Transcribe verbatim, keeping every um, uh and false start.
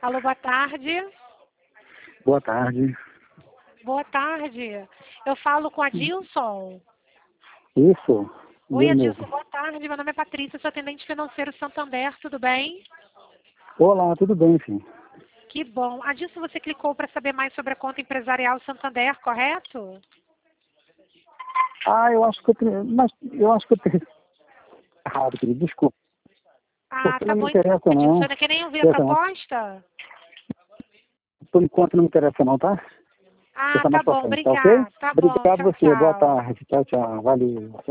Alô, boa tarde. Boa tarde. Boa tarde. Eu falo com a Adilson. Isso. Oi, eu Adilson. mesmo. Boa tarde. Meu nome é Patrícia, sou atendente financeiro Santander. Tudo bem? Olá, tudo bem, sim. Que bom. Adilson, você clicou para saber mais sobre a conta empresarial Santander, correto? Ah, eu acho que eu tenho. Mas eu acho que eu tenho. Errado, querido. Desculpa. Ah, Porque tá não me bom então, interessa, Adilson. não. Você não quer nem ouvir a Interessa não. proposta? Por enquanto não me interessa, não, tá? Você Ah, tá tá mais pra bom. frente, tá ok? Obrigada. Tá bom. Obrigado Tchau, você. Boa tchau. tarde. Tchau, tchau. Valeu.